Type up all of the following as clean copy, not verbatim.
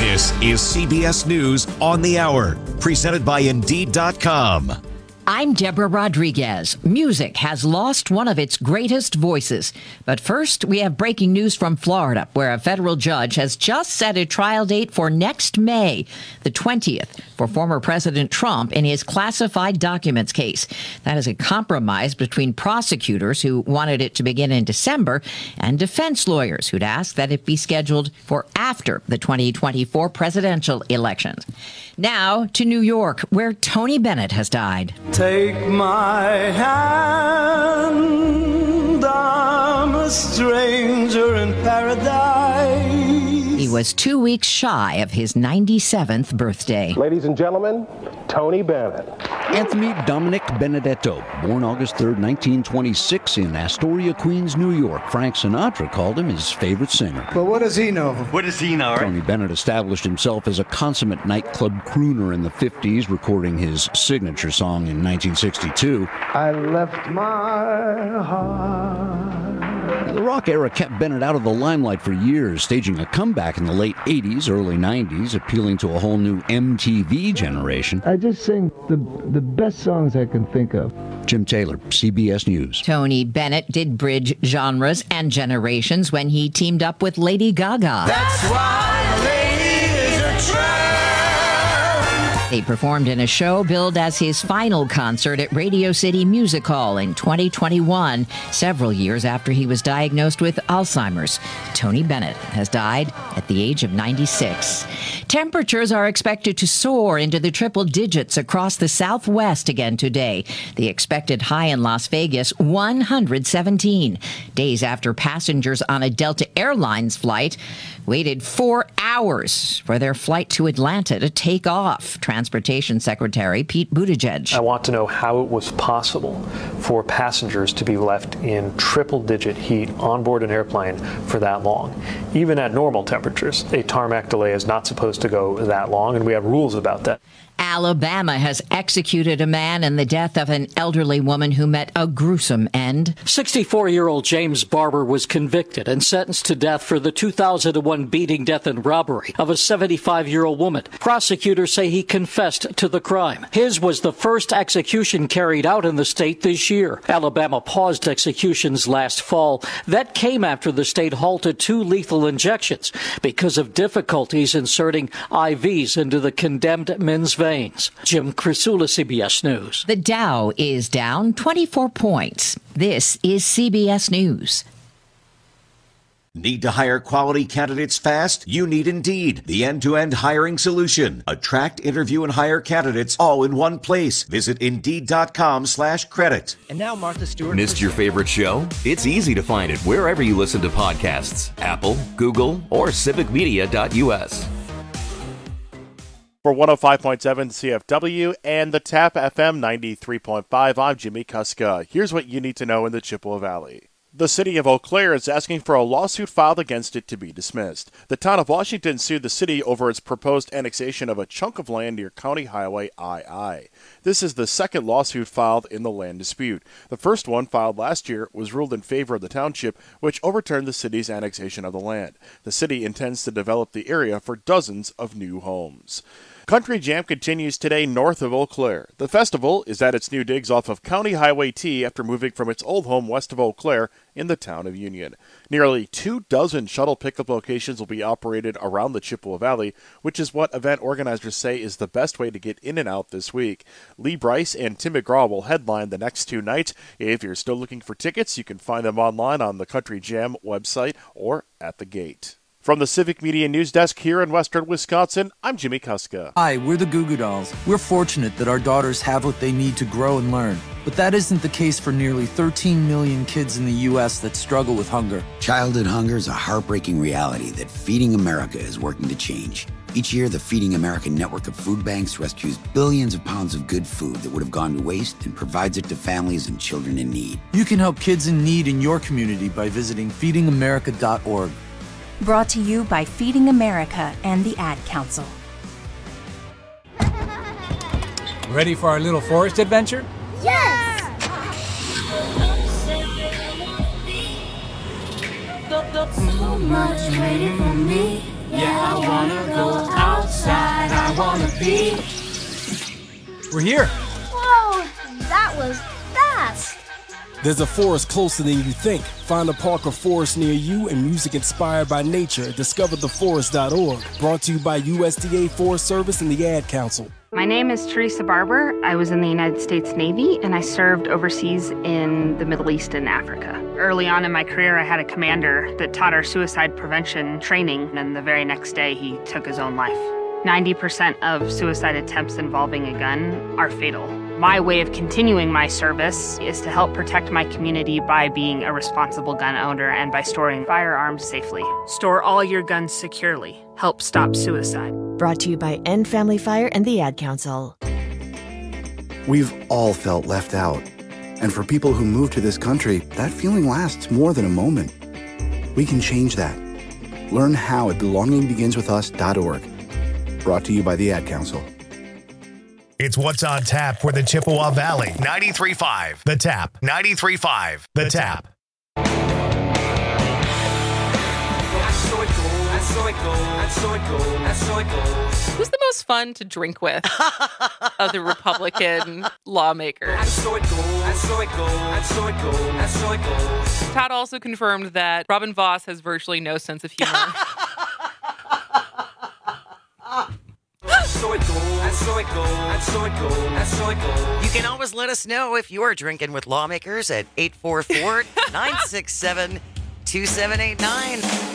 This is CBS News on the Hour, presented by Indeed.com. I'm Deborah Rodriguez. Music has lost one of its greatest voices. But first, we have breaking news from Florida, where a federal judge has just set a trial date for next May, the 20th, for former President Trump in his classified documents case. That is a compromise between prosecutors who wanted it to begin in December and defense lawyers who'd asked that it be scheduled for after the 2024 presidential elections. Now to New York, where Tony Bennett has died. Take my hand, I'm a stranger in paradise. He was 2 weeks shy of his 97th birthday. Ladies and gentlemen, Tony Bennett. Anthony Dominic Benedetto, born August 3rd, 1926 in Astoria, Queens, New York. Frank Sinatra called him his favorite singer. But what does he know? What does he know? Tony Bennett established himself as a consummate nightclub crooner in the 50s, recording his signature song in 1962. I left my heart. The rock era kept Bennett out of the limelight for years, staging a comeback in the late 80s, early 90s, appealing to a whole new MTV generation. I just sing the best songs I can think of. Jim Taylor, CBS News. Tony Bennett did bridge genres and generations when he teamed up with Lady Gaga. That's why lady is a trap. He performed in a show billed as his final concert at Radio City Music Hall in 2021, several years after he was diagnosed with Alzheimer's. Tony Bennett has died at the age of 96. Temperatures are expected to soar into the triple digits across the Southwest again today. The expected high in Las Vegas, 117. Days after passengers on a Delta Airlines flight waited 4 hours for their flight to Atlanta to take off. Transportation Secretary Pete Buttigieg. I want to know how it was possible for passengers to be left in triple-digit heat on board an airplane for that long. Even at normal temperatures, a tarmac delay is not supposed to go that long, and we have rules about that. Alabama has executed a man in the death of an elderly woman who met a gruesome end. 64-year-old James Barber was convicted and sentenced to death for the 2001 beating, death, and robbery of a 75-year-old woman. Prosecutors say he confessed to the crime. His was the first execution carried out in the state this year. Alabama paused executions last fall. That came after the state halted 2 lethal injections because of difficulties inserting IVs into the condemned men's veins. Jim Crisula, CBS News. The Dow is down 24 points. This is CBS News. Need to hire quality candidates fast? You need Indeed, the end-to-end hiring solution. Attract, interview, and hire candidates all in one place. Visit Indeed.com/credit. And now Martha Stewart. Missed your favorite show? It's easy to find it wherever you listen to podcasts. Apple, Google, or civicmedia.us. For 105.7 CFW and the TAP FM 93.5, I'm Jimmy Kuska. Here's what you need to know in the Chippewa Valley. The city of Eau Claire is asking for a lawsuit filed against it to be dismissed. The town of Washington sued the city over its proposed annexation of a chunk of land near County Highway II. This is the second lawsuit filed in the land dispute. The first one, filed last year, was ruled in favor of the township, which overturned the city's annexation of the land. The city intends to develop the area for dozens of new homes. Country Jam continues today north of Eau Claire. The festival is at its new digs off of County Highway T after moving from its old home west of Eau Claire in the town of Union. Nearly 24 shuttle pickup locations will be operated around the Chippewa Valley, which is what event organizers say is the best way to get in and out this week. Lee Bryce and Tim McGraw will headline the next 2 nights. If you're still looking for tickets, you can find them online on the Country Jam website or at the gate. From the Civic Media News Desk here in Western Wisconsin, I'm Jimmy Kuska. Hi, we're the Goo Goo Dolls. We're fortunate that our daughters have what they need to grow and learn. But that isn't the case for nearly 13 million kids in the U.S. that struggle with hunger. Childhood hunger is a heartbreaking reality that Feeding America is working to change. Each year, the Feeding America network of food banks rescues billions of pounds of good food that would have gone to waste and provides it to families and children in need. You can help kids in need in your community by visiting feedingamerica.org. Brought to you by Feeding America and the Ad Council. Ready for our little forest adventure? Yes! So much waiting for me. Yeah, I wanna go outside. I wanna be. We're here. Whoa, that was fast. There's a forest closer than you think. Find a park or forest near you and music inspired by nature at discovertheforest.org. Brought to you by USDA Forest Service and the Ad Council. My name is Teresa Barber. I was in the United States Navy and I served overseas in the Middle East and Africa. Early on in my career, I had a commander that taught our suicide prevention training, and the very next day he took his own life. 90% of suicide attempts involving a gun are fatal. My way of continuing my service is to help protect my community by being a responsible gun owner and by storing firearms safely. Store all your guns securely. Help stop suicide. Brought to you by End Family Fire and the Ad Council. We've all felt left out. And for people who move to this country, that feeling lasts more than a moment. We can change that. Learn how at belongingbeginswithus.org. Brought to you by the Ad Council. It's What's on Tap for the Chippewa Valley. 93.5 The Tap. 93.5 The Tap. Who's the most fun to drink with of the Republican lawmakers? Todd also confirmed that Robin Vos has virtually no sense of humor. You can always let us know if you're drinking with lawmakers at 844-967-2789.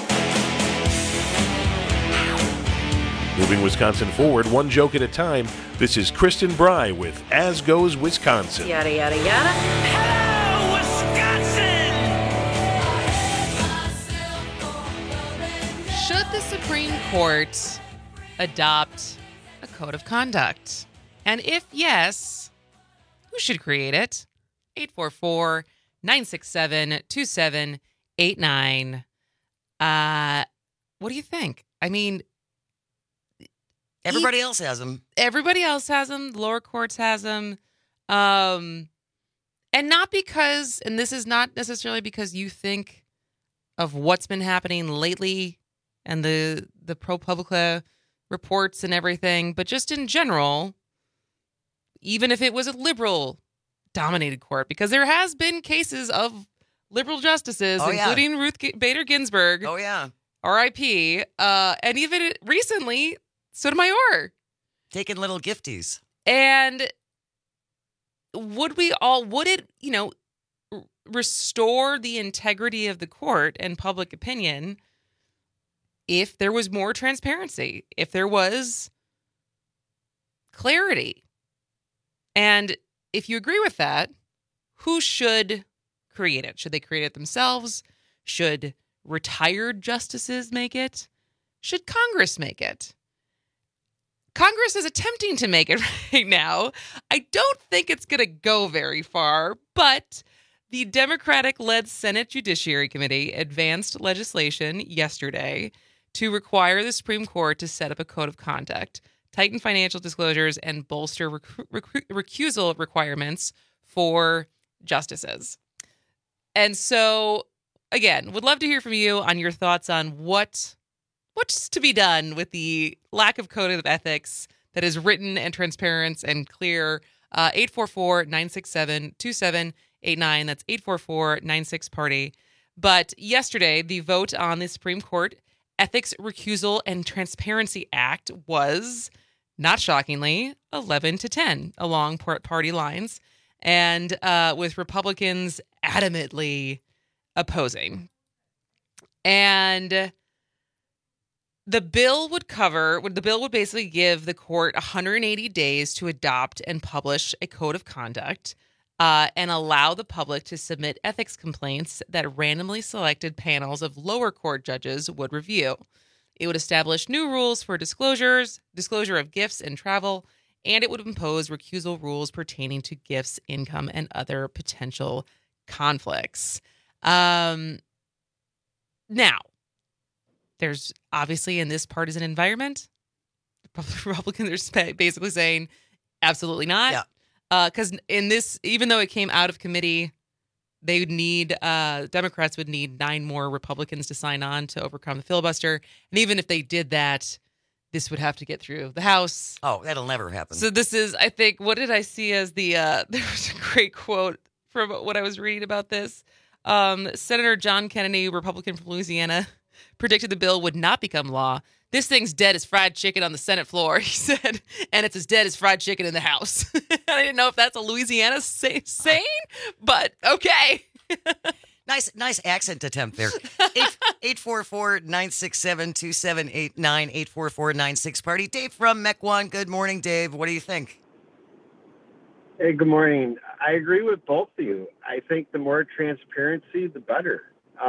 Moving Wisconsin forward, one joke at a time. This is Kristen Bry with As Goes Wisconsin. Yada, yada, yada. Hello, Wisconsin! Should the Supreme Court adopt a code of conduct? And if yes, who should create it? 844-967-2789. What do you think? I mean, everybody else has them. Everybody else has them. The lower courts has them. And not because, and this is not necessarily because you think of what's been happening lately and the ProPublica reports and everything, but just in general, even if it was a liberal-dominated court, because there has been cases of liberal justices, including Ruth Bader Ginsburg. Oh, yeah. R.I.P. And even recently, Sotomayor. Taking little gifties. And would it, restore the integrity of the court and public opinion if there was more transparency, if there was clarity? And if you agree with that, who should create it? Should they create it themselves? Should retired justices make it? Should Congress make it? Congress is attempting to make it right now. I don't think it's going to go very far, but the Democratic-led Senate Judiciary Committee advanced legislation yesterday to require the Supreme Court to set up a code of conduct, tighten financial disclosures, and bolster recusal requirements for justices. And so, again, would love to hear from you on your thoughts on what's to be done with the lack of code of ethics that is written and transparent and clear. 844-967-2789. That's 844-96-PARTY. But yesterday, the vote on the Supreme Court Ethics, Recusal, and Transparency Act was, not shockingly, 11-10 along party lines, and with Republicans adamantly opposing. And the bill would basically give the court 180 days to adopt and publish a code of conduct and allow the public to submit ethics complaints that randomly selected panels of lower court judges would review. It would establish new rules for disclosure of gifts and travel, and it would impose recusal rules pertaining to gifts, income, and other potential conflicts. Now, there's obviously in this partisan environment, Republicans are basically saying, absolutely not. Yeah. Because in this, even though it came out of committee they would need, Democrats would need 9 more Republicans to sign on to overcome the filibuster. And even if they did that, this would have to get through the House. Oh, that'll never happen. So this is, I think, what did I see as the, there was a great quote from what I was reading about this. Senator John Kennedy, Republican from Louisiana, predicted the bill would not become law. This thing's dead as fried chicken on the Senate floor, he said, and it's as dead as fried chicken in the House. I didn't know if that's a Louisiana saying, but okay. Nice accent attempt there. 844-967-2789, 844-96-PARTY. Dave from Mequon. Good morning, Dave. What do you think? Hey, good morning. I agree with both of you. I think the more transparency, the better.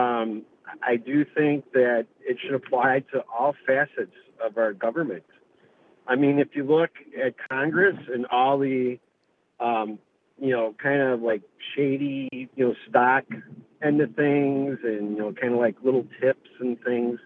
I do think that it should apply to all facets of our government. I mean, if you look at Congress and all the, kind of like shady, stock end of things and, kind of like little tips and things,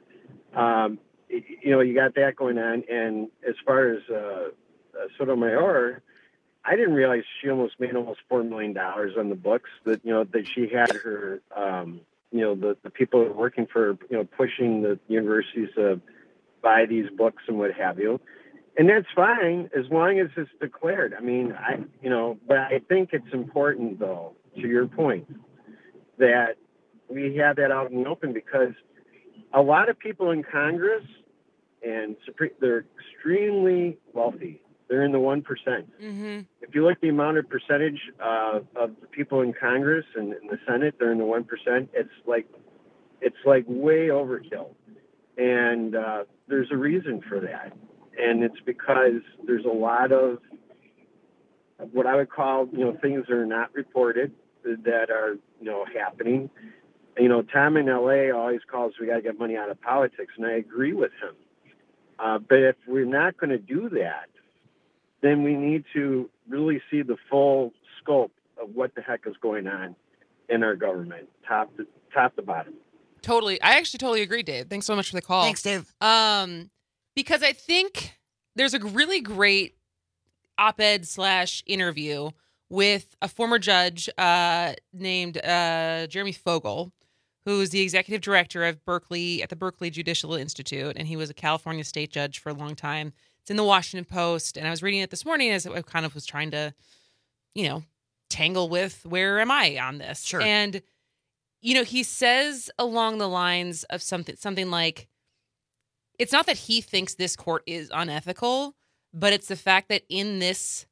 you got that going on. And as far as Sotomayor, I didn't realize she almost made almost $4 million on the books that she had her, the people who are working for, pushing the universities to buy these books and what have you. And that's fine as long as it's declared. I mean, but I think it's important, though, to your point, that we have that out in the open, because a lot of people in Congress and they're extremely wealthy. They're in the 1%. Mm-hmm. If you look at the amount of percentage of the people in Congress and in the Senate, they're in the 1%. It's like way overkill. And there's a reason for that. And it's because there's a lot of what I would call, things that are not reported that are, happening. Tom in LA always calls, we got to get money out of politics. And I agree with him. But if we're not going to do that, then we need to really see the full scope of what the heck is going on in our government, top to bottom. Totally. I actually totally agree, Dave. Thanks so much for the call. Thanks, Dave. Because I think there's a really great op-ed / interview with a former judge named Jeremy Fogel, who's the executive director of Berkeley at the Berkeley Judicial Institute, and he was a California state judge for a long time. It's in the Washington Post, and I was reading it this morning as I kind of was trying to, tangle with where am I on this. Sure. And, he says along the lines of something like, it's not that he thinks this court is unethical, but it's the fact that in this,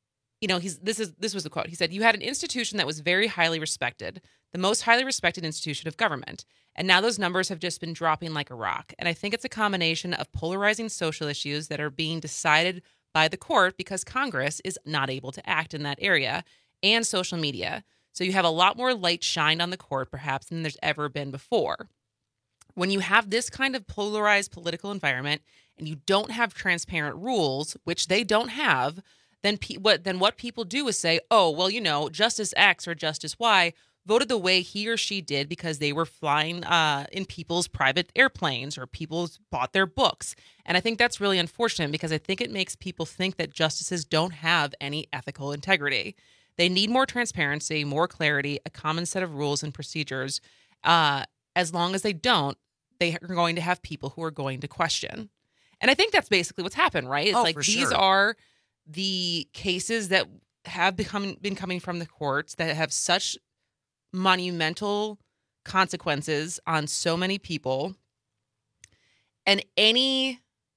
this was the quote. He said, "You had an institution that was very highly respected, the most highly respected institution of government. And now those numbers have just been dropping like a rock. And I think it's a combination of polarizing social issues that are being decided by the court because Congress is not able to act in that area, and social media. So you have a lot more light shined on the court, perhaps, than there's ever been before. When you have this kind of polarized political environment and you don't have transparent rules, which they don't have, then what people do is say, oh, well, Justice X or Justice Y voted the way he or she did because they were flying in people's private airplanes or people bought their books. And I think that's really unfortunate because I think it makes people think that justices don't have any ethical integrity. They need more transparency, more clarity, a common set of rules and procedures. As long as they don't, they are going to have people who are going to question. And I think that's basically what's happened, right? It's like these are the cases that have been coming from the courts that have such monumental consequences on so many people, and any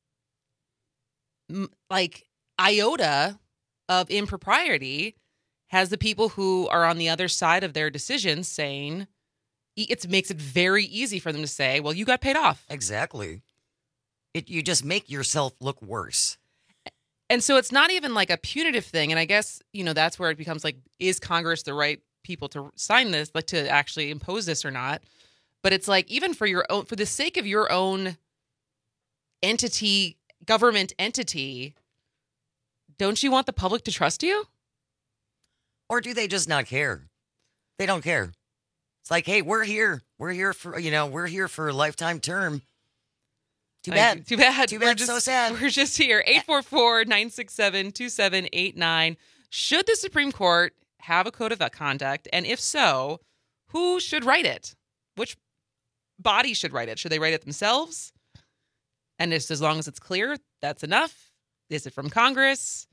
iota of impropriety has the people who are on the other side of their decisions saying it makes it very easy for them to say, well, you got paid off. Exactly. You just make yourself look worse. And so it's not even like a punitive thing. And I guess, that's where it becomes like, is Congress the right people to sign this, like to actually impose this or not? But it's like, even for the sake of your own entity, government entity, don't you want the public to trust you? Or do they just not care? They don't care. It's like, hey, we're here. We're here for a lifetime term. Too bad. Too bad. So sad. We're just here. 844-967-2789. Should the Supreme Court have a code of conduct? And if so, who should write it? Which body should write it? Should they write it themselves? And just as long as it's clear, that's enough. Is it from Congress?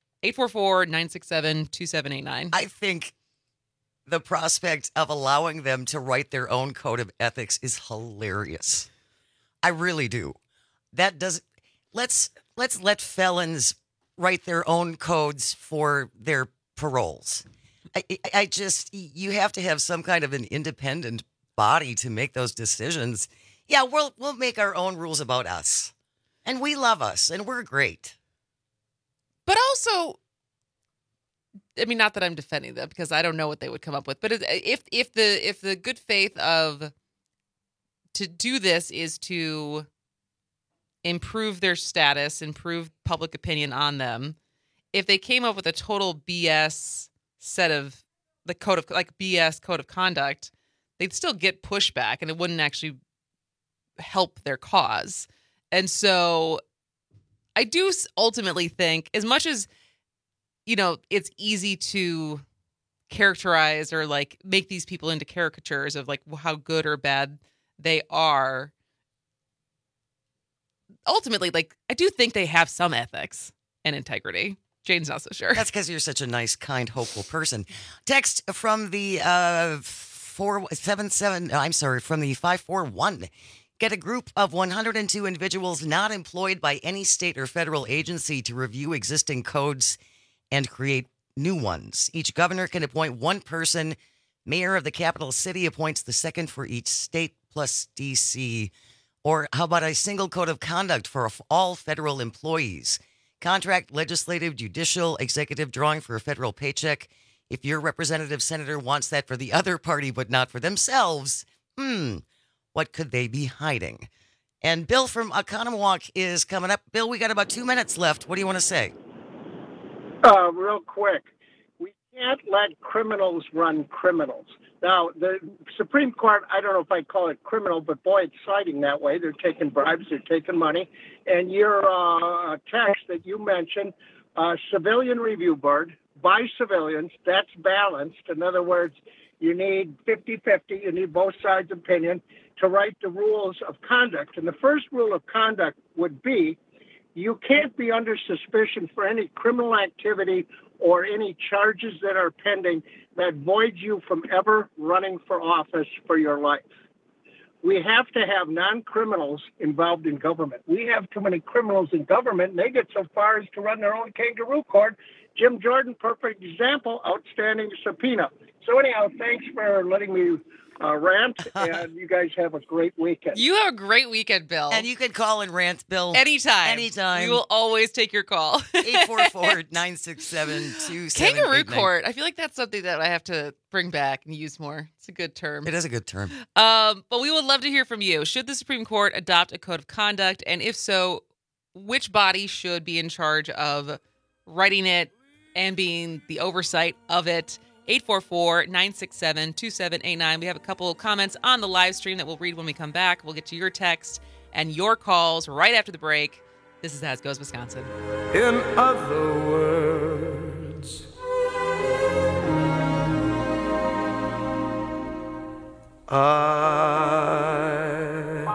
844-967-2789. I think the prospect of allowing them to write their own code of ethics is hilarious. I really do. That does. Let's let felons write their own codes for their paroles. I just, you have to have some kind of an independent body to make those decisions. Yeah, we'll make our own rules about us, and we love us, and we're great. But also, I mean, not that I'm defending them because I don't know what they would come up with. But if the good faith of to do this is to improve their status, improve public opinion on them, if they came up with a total BS set of the code of BS code of conduct, they'd still get pushback, and it wouldn't actually help their cause. And so I do ultimately think, as much as, you know, it's easy to characterize or like make these people into caricatures of like how good or bad they are, ultimately, like, I do think they have some ethics and integrity. Jane's not so sure. That's because you're such a nice, kind, hopeful person. Text from the 541. Get a group of 102 individuals not employed by any state or federal agency to review existing codes and create new ones. Each governor can appoint one person. Mayor of the capital city appoints the second for each state plus D.C. Or how about a single code of conduct for all federal employees? Contract, legislative, judicial, executive, drawing for a federal paycheck. If your representative senator wants that for the other party but not for themselves, what could they be hiding? And Bill from Oconomowoc is coming up. Bill, we got about 2 minutes left. What do you want to say? Real quick. We can't let criminals run criminals. Now, the Supreme Court, I don't know if I call it criminal, but boy, it's citing that way. They're taking bribes, they're taking money. And your text that you mentioned, civilian review board by civilians, that's balanced. In other words, you need 50-50, you need both sides' opinion to write the rules of conduct. And the first rule of conduct would be you can't be under suspicion for any criminal activity or any charges that are pending that voids you from ever running for office for your life. We have to have non-criminals involved in government. We have too many criminals in government, and they get so far as to run their own kangaroo court. Jim Jordan, perfect example, outstanding subpoena. So anyhow, thanks for letting me rant, and you guys have a great weekend. You have a great weekend, Bill. And you can call and rant, Bill. Anytime. We will always take your call. 844-967-2789. Kangaroo court. I feel like that's something that I have to bring back and use more. It's a good term. It is a good term. But we would love to hear from you. Should the Supreme Court adopt a code of conduct? And if so, which body should be in charge of writing it and being the oversight of it? 844-967-2789. We have a couple of comments on the live stream that we'll read when we come back. We'll get to your text and your calls right after the break. This is As Goes Wisconsin. In other words, I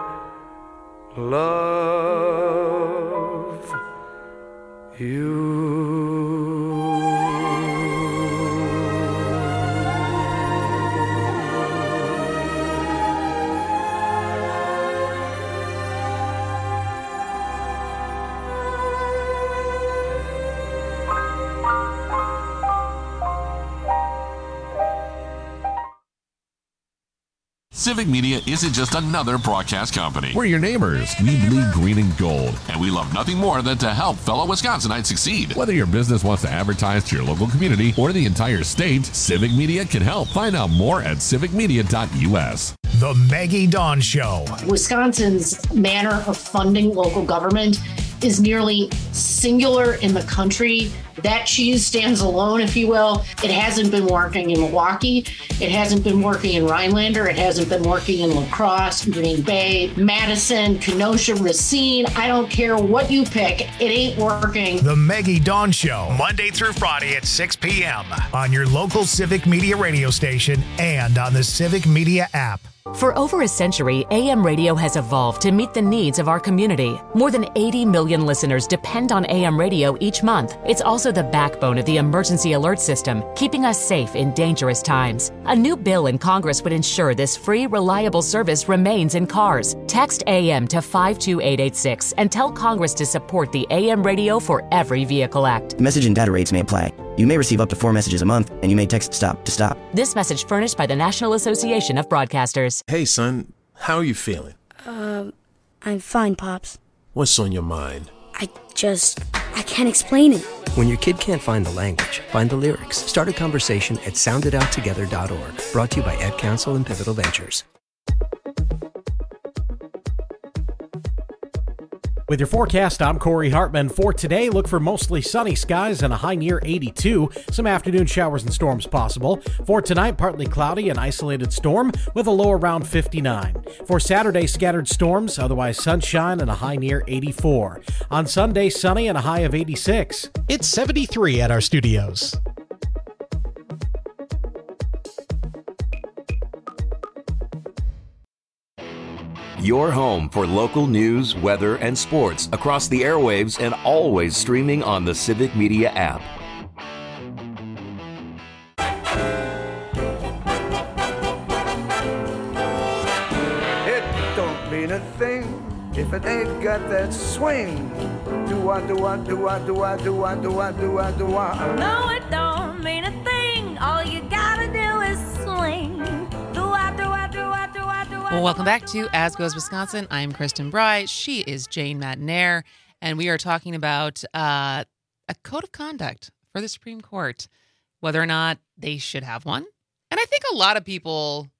love you. Civic Media isn't just another broadcast company. We're your neighbors. We bleed green and gold. And we love nothing more than to help fellow Wisconsinites succeed. Whether your business wants to advertise to your local community or the entire state, Civic Media can help. Find out more at civicmedia.us. The Maggie Dawn Show. Wisconsin's manner of funding local government is nearly singular in the country. That cheese stands alone, if you will. It hasn't been working in Milwaukee. It hasn't been working in Rhinelander. It hasn't been working in La Crosse, Green Bay, Madison, Kenosha, Racine. I don't care what you pick. It ain't working. The Maggie Dawn Show, Monday through Friday at 6 p.m. on your local Civic Media radio station and on the Civic Media app. For over a century, AM radio has evolved to meet the needs of our community. More than 80 million listeners depend on AM radio each month. It's also the backbone of the emergency alert system, keeping us safe in dangerous times. A new bill in Congress would ensure this free, reliable service remains in cars. Text AM to 52886 and tell Congress to support the AM Radio for Every Vehicle Act. Message and data rates may apply. You may receive up to 4 messages a month, and you may text STOP to stop. This message furnished by the National Association of Broadcasters. Hey, son, how are you feeling? I'm fine, Pops. What's on your mind? I can't explain it. When your kid can't find the language, find the lyrics. Start a conversation at sounditouttogether.org. Brought to you by Ed Council and Pivotal Ventures. With your forecast, I'm Corey Hartman. For today, look for mostly sunny skies and a high near 82. Some afternoon showers and storms possible. For tonight, partly cloudy and isolated storm with a low around 59. For Saturday, scattered storms, otherwise sunshine and a high near 84. On Sunday, sunny and a high of 86. It's 73 at our studios. Your home for local news, weather, and sports across the airwaves and always streaming on the Civic Media app. It don't mean a thing if it ain't got that swing. Do-wah, do-wah, do-wah, do-wah, do-wah, do-wah, do-wah, do-wah. No, it don't mean a thing. All you gotta do is swing. Do-wah, do-wah, do-wah, do-wah, do-wah. Well, welcome back to As Goes Wisconsin. I'm Kristen Bry. She is Jane Matinaire, and we are talking about a code of conduct for the Supreme Court, whether or not they should have one. And I think a lot of people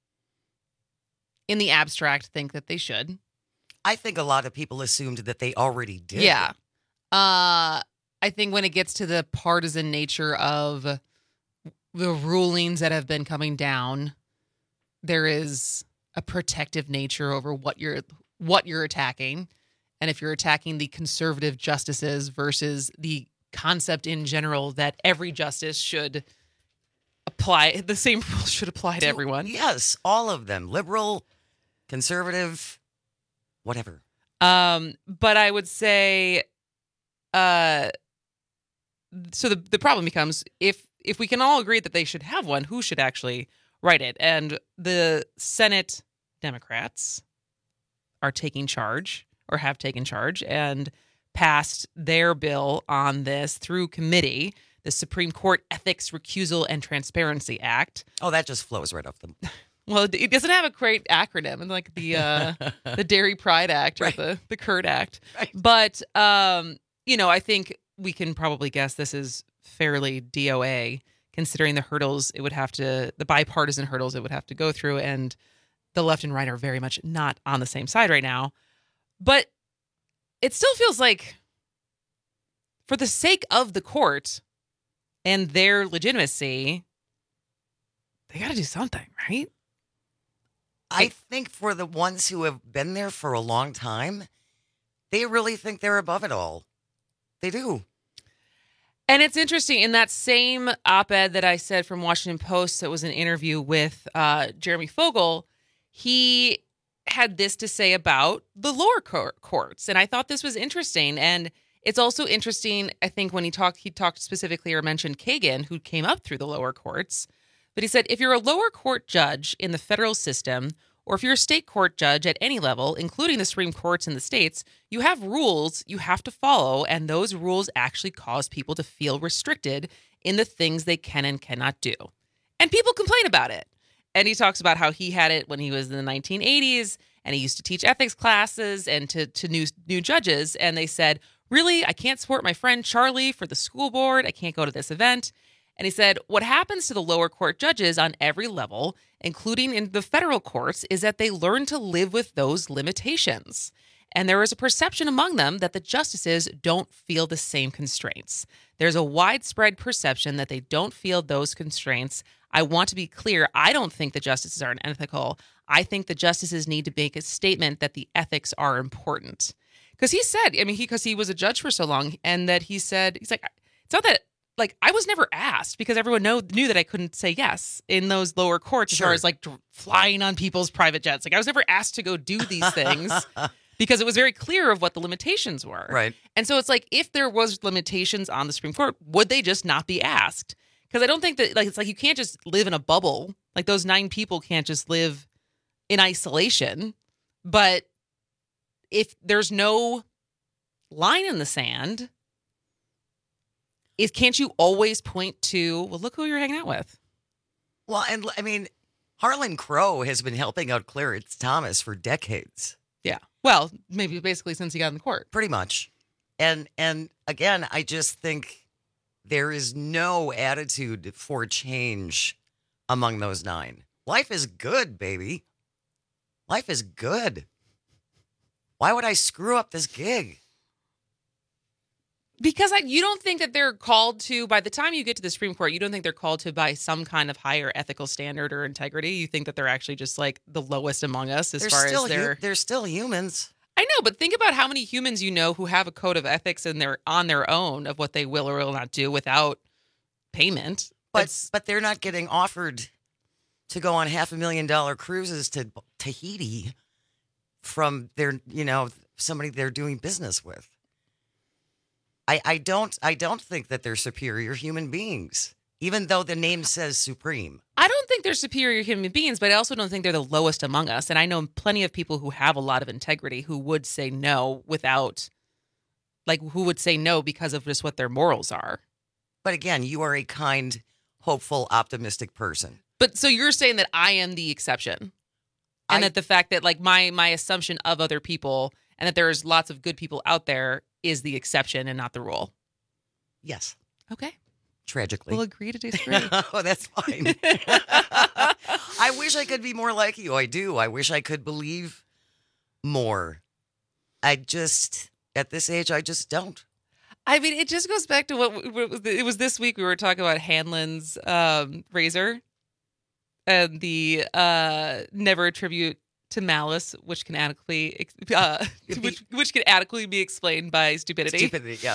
in the abstract think that they should. I think a lot of people assumed that they already did. Yeah. I think when it gets to the partisan nature of the rulings that have been coming down, there is a protective nature over what you're attacking. And if you're attacking the conservative justices versus the concept in general that every justice should apply, the same rules should apply to everyone. Yes, all of them. Liberal, conservative, whatever. But I would say, so the problem becomes if we can all agree that they should have one, who should actually write it? And the Senate Democrats are taking charge or have taken charge and passed their bill on this through committee, the Supreme Court Ethics, Recusal, and Transparency Act. Oh, that just flows right off them. Well, it doesn't have a great acronym, like the Dairy Pride Act or Right. the Curd Act. Right. But, I think we can probably guess this is fairly DOA, considering the hurdles the bipartisan hurdles it would have to go through. And the left and right are very much not on the same side right now. But it still feels like, for the sake of the court and their legitimacy, they got to do something, right? I think for the ones who have been there for a long time, they really think they're above it all. They do. And it's interesting, in that same op-ed that I said from Washington Post that was an interview with Jeremy Fogel, he had this to say about the lower courts. And I thought this was interesting. And it's also interesting, I think, when he talked specifically or mentioned Kagan, who came up through the lower courts. But he said, if you're a lower court judge in the federal system, or if you're a state court judge at any level, including the Supreme Courts in the states, you have rules you have to follow, and those rules actually cause people to feel restricted in the things they can and cannot do. And people complain about it. And he talks about how he had it when he was in the 1980s, and he used to teach ethics classes and to new judges, and they said, really, I can't support my friend Charlie for the school board. I can't go to this event. And he said, what happens to the lower court judges on every level, including in the federal courts, is that they learn to live with those limitations. And there is a perception among them that the justices don't feel the same constraints. There's a widespread perception that they don't feel those constraints. I want to be clear. I don't think the justices are unethical. I think the justices need to make a statement that the ethics are important. Because he said, because he was a judge for so long, and that he's like, it's not that, like, I was never asked, because everyone knew that I couldn't say yes in those lower courts, as far as like flying on people's private jets. Like, I was never asked to go do these things because it was very clear of what the limitations were. Right. And so it's like, if there was limitations on the Supreme Court, would they just not be asked? Because I don't think that, like, it's like you can't just live in a bubble. Like, those 9 people can't just live in isolation. But if there's no line in the sand, can't you always point to, well, look who you're hanging out with? Well, and I mean, Harlan Crow has been helping out Clarence Thomas for decades. Yeah. Well, maybe basically since he got in the court. Pretty much. And again, I just think there is no attitude for change among those 9. Life is good, baby. Life is good. Why would I screw up this gig? Because you don't think that they're called to, by the time you get to the Supreme Court, you don't think they're called to by some kind of higher ethical standard or integrity. You think that they're actually just like the lowest among us as far as they're still humans. I know, but think about how many humans you know who have a code of ethics and they're on their own of what they will or will not do without payment. But they're not getting offered to go on $500,000 cruises to Tahiti from their, somebody they're doing business with. I don't think that they're superior human beings, even though the name says supreme. I don't think they're superior human beings, but I also don't think they're the lowest among us. And I know plenty of people who have a lot of integrity who would say no who would say no because of just what their morals are. But again, you are a kind, hopeful, optimistic person. But so you're saying that I am the exception, and that the fact that like my assumption of other people and that there's lots of good people out there is the exception and not the rule. Yes. Okay. Tragically. We'll agree to disagree. Oh, that's fine. I wish I could be more like you. I do. I wish I could believe more. At this age, I just don't. I mean, it just goes back to it was this week we were talking about Hanlon's razor and the never attribute to malice, which can adequately which can adequately be explained by stupidity. Stupidity, yeah.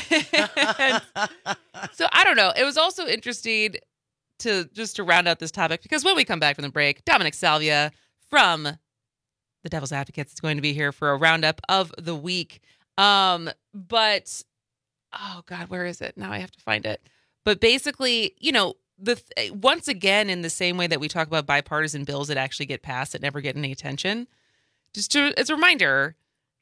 So I don't know. It was also interesting to round out this topic because when we come back from the break, Dominic Salvia from the Devil's Advocates is going to be here for a roundup of the week. But oh God, where is it? Now I have to find it. But basically, once again, in the same way that we talk about bipartisan bills that actually get passed that never get any attention, as a reminder,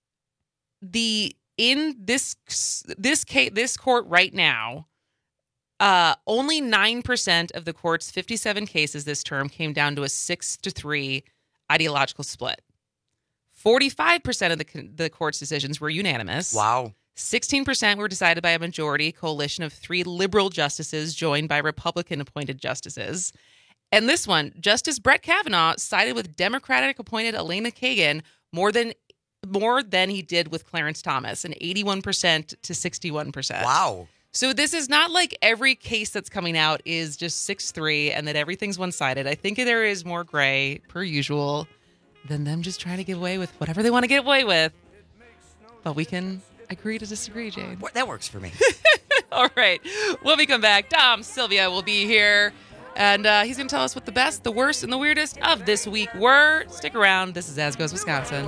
in this court right now, only 9% of the court's 57 cases this term came down to a 6-3 ideological split. 45% of the court's decisions were unanimous. Wow. 16% were decided by a majority coalition of 3 liberal justices joined by Republican-appointed justices. And this one, Justice Brett Kavanaugh sided with Democratic-appointed Elena Kagan more than he did with Clarence Thomas, an 81% to 61%. Wow. So this is not like every case that's coming out is just 6-3 and that everything's one-sided. I think there is more gray, per usual, than them just trying to get away with whatever they want to get away with. But we can agree to disagree, Jane. That works for me. All right. When we come back, Dom Salvia will be here, and he's going to tell us what the best, the worst, and the weirdest of this week were. Stick around. This is As Goes Wisconsin.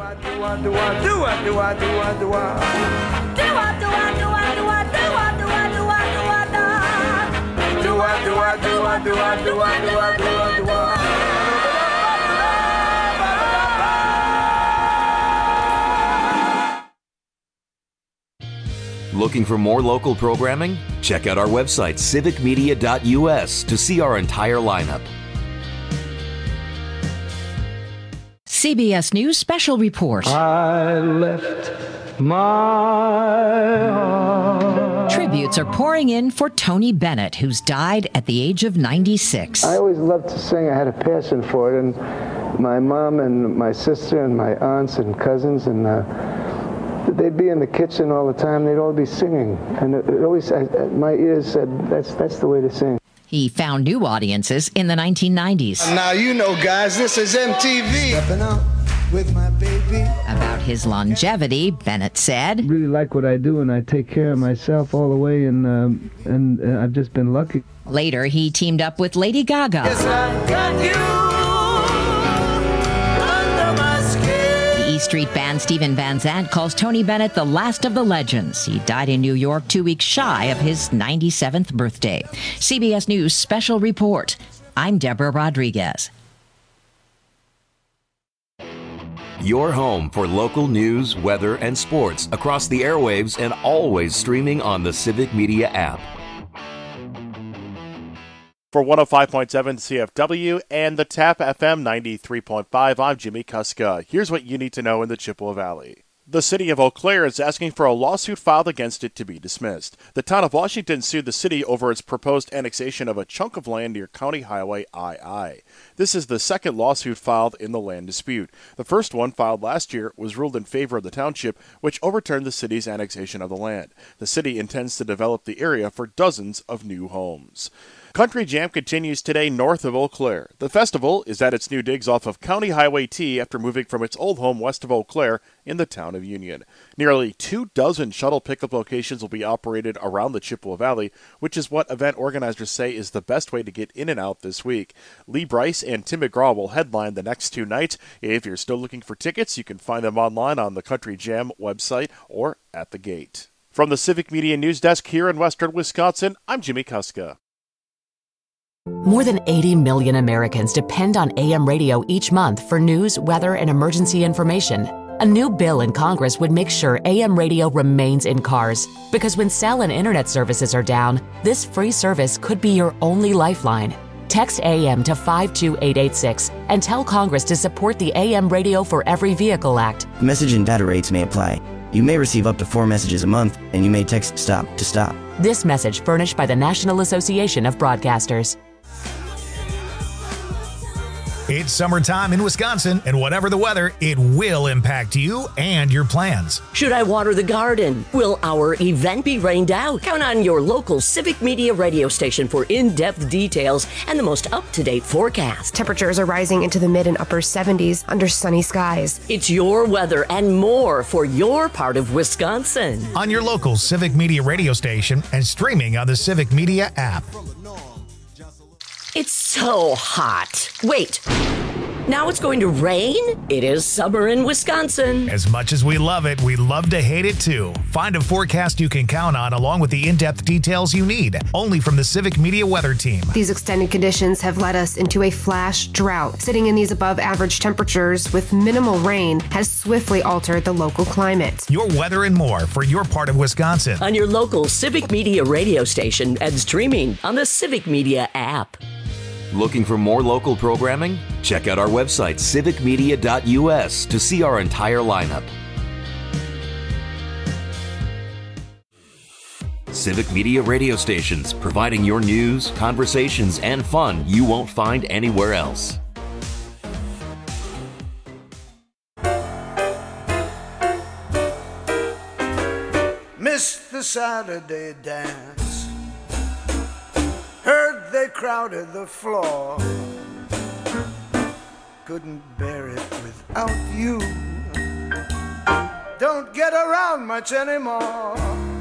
Looking for more local programming? Check out our website, civicmedia.us, to see our entire lineup. CBS News Special Report. I left my heart. Tributes are pouring in for Tony Bennett, who's died at the age of 96. I always loved to sing. I had a passion for it, and my mom and my sister and my aunts and cousins and they'd be in the kitchen all the time. They'd all be singing, and it always, my ears said, that's the way to sing. He found new audiences in the 1990s. Now you know, guys, this is MTV. Stepping out with my baby. About his longevity, Bennett said, I really like what I do, and I take care of myself all the way, and I've just been lucky. Later, he teamed up with Lady Gaga. Yes, I've got you. E Street band Stephen Van Zandt calls Tony Bennett the last of the legends. He died in New York 2 weeks shy of his 97th birthday. CBS News Special Report. I'm Deborah Rodriguez. Your home for local news, weather, and sports across the airwaves and always streaming on the Civic Media app. For 105.7 CFW and the TAP FM 93.5, I'm Jimmy Kuska. Here's what you need to know in the Chippewa Valley. The city of Eau Claire is asking for a lawsuit filed against it to be dismissed. The town of Washington sued the city over its proposed annexation of a chunk of land near County Highway II. This is the second lawsuit filed in the land dispute. The first one, filed last year, was ruled in favor of the township, which overturned the city's annexation of the land. The city intends to develop the area for dozens of new homes. Country Jam continues today north of Eau Claire. The festival is at its new digs off of County Highway T after moving from its old home west of Eau Claire in the town of Union. Nearly 24 shuttle pickup locations will be operated around the Chippewa Valley, which is what event organizers say is the best way to get in and out this week. Lee Bryce and Tim McGraw will headline the next 2 nights. If you're still looking for tickets, you can find them online on the Country Jam website or at the gate. From the Civic Media News Desk here in Western Wisconsin, I'm Jimmy Kuska. More than 80 million Americans depend on AM radio each month for news, weather, and emergency information. A new bill in Congress would make sure AM radio remains in cars, because when cell and internet services are down, this free service could be your only lifeline. Text AM to 52886 and tell Congress to support the AM Radio for Every Vehicle Act. Message and data rates may apply. You may receive up to 4 messages a month, and you may text STOP to stop. This message furnished by the National Association of Broadcasters. It's summertime in Wisconsin, and whatever the weather, it will impact you and your plans. Should I water the garden? Will our event be rained out? Count on your local Civic Media radio station for in-depth details and the most up-to-date forecast. Temperatures are rising into the mid and upper 70s under sunny skies. It's your weather and more for your part of Wisconsin. On your local Civic Media radio station and streaming on the Civic Media app. It's so hot. Wait, now it's going to rain? It is summer in Wisconsin. As much as we love it, we love to hate it too. Find a forecast you can count on along with the in-depth details you need, only from the Civic Media Weather Team. These extended conditions have led us into a flash drought. Sitting in these above average temperatures with minimal rain has swiftly altered the local climate. Your weather and more for your part of Wisconsin. On your local Civic Media radio station and streaming on the Civic Media app. Looking for more local programming? Check out our website, civicmedia.us, to see our entire lineup. Civic Media radio stations, providing your news, conversations, and fun you won't find anywhere else. Missed the Saturday dance. Heard they crowded the floor. Couldn't bear it without you. Don't get around much anymore.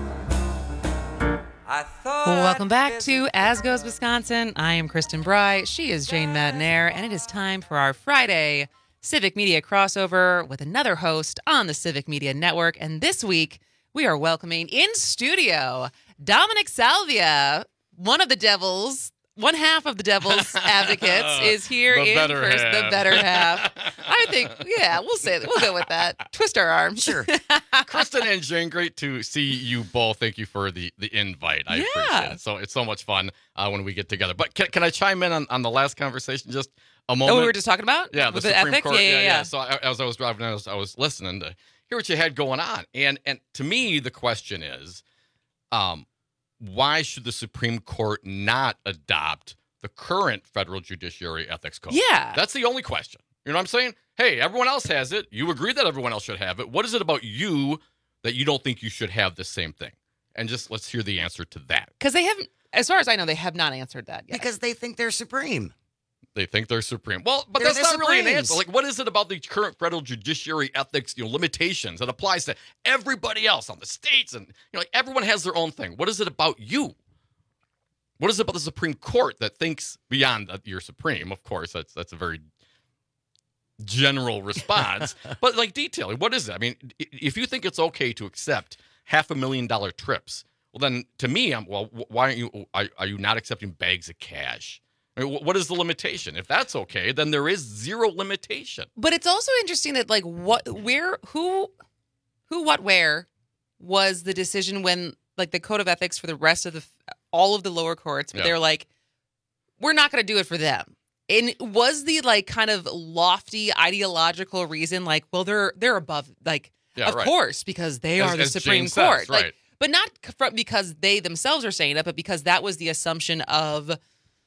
Welcome back to As Goes Wisconsin. I am Kristen Bry. She is Jane Madnair, and it is time for our Friday Civic Media crossover with another host on the Civic Media Network. And this week, we are welcoming in studio Dominic Salvia. One half of the Devil's Advocates is here in person. The better half. I think, yeah, we'll go with that. Twist our arms. Sure. Kristen and Jane, great to see you both. Thank you for the invite. I appreciate it. So it's so much fun when we get together. But can I chime in on the last conversation just a moment? Oh, we were just talking about? Yeah, with the Supreme ethics? Court. Yeah. So as I was driving, I was listening to hear what you had going on. And to me, the question is, why should the Supreme Court not adopt the current federal judiciary ethics code? Yeah. That's the only question. You know what I'm saying? Hey, everyone else has it. You agree that everyone else should have it. What is it about you that you don't think you should have the same thing? And just let's hear the answer to that. Because they haven't, as far as I know, they have not answered that yet. Because they think they're supreme. They think they're supreme. Well, but They're that's the not really an Supremes. answer. Like, what is it about the current federal judiciary ethics, limitations that applies to everybody else on the states? And, like everyone has their own thing. What is it about you? What is it about the Supreme Court that thinks beyond that you're supreme? Of course, that's a very general response. But, like, detailing, what is it? I mean, if you think it's okay to accept $500,000 trips, well, then, to me, why aren't you? Are you not accepting bags of cash? I mean, what is the limitation? If that's okay, then there is zero limitation. But it's also interesting that like where what where was the decision when like the code of ethics for the rest of all of the lower courts, but they were like, we're not going to do it for them. And was the like kind of lofty ideological reason like, well, they're above like, of course, because they are the Supreme Court. Says, like, right. but not because they themselves are saying it, but because that was the assumption of.